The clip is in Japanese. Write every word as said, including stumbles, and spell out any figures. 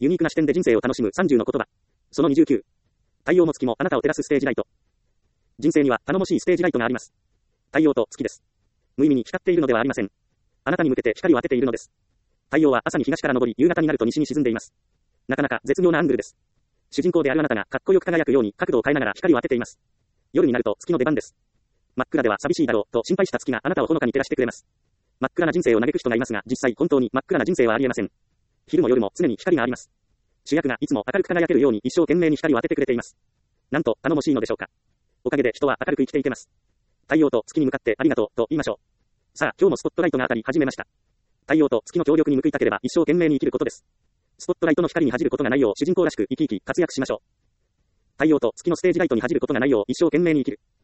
ユニークな視点で人生を楽しむさんじゅうの言葉。そのにじゅうきゅう。太陽も月もあなたを照らすステージライト。人生には頼もしいステージライトがあります。太陽と月です。無意味に光っているのではありません。あなたに向けて光を当てているのです。太陽は朝に東から昇り、夕方になると西に沈んでいます。なかなか絶妙なアングルです。主人公であるあなたがかっこよく輝くように角度を変えながら光を当てています。夜になると月の出番です。真っ暗では寂しいだろうと心配した月があなたをほのかに照らしてくれます。真っ暗な人生を嘆く人がいますが、実際本当に真っ暗な人生はありえません。昼も夜も常に光があります。主役がいつも明るく輝けるように一生懸命に光を当ててくれています。なんと頼もしいのでしょうか。おかげで人は明るく生きていけます。太陽と月に向かってありがとうと言いましょう。さあ、今日もスポットライトが当たり始めました。太陽と月の協力に報いたければ一生懸命に生きることです。スポットライトの光に恥じることがないよう主人公らしく生き生き活躍しましょう。太陽と月のステージライトに恥じることがないよう一生懸命に生きる。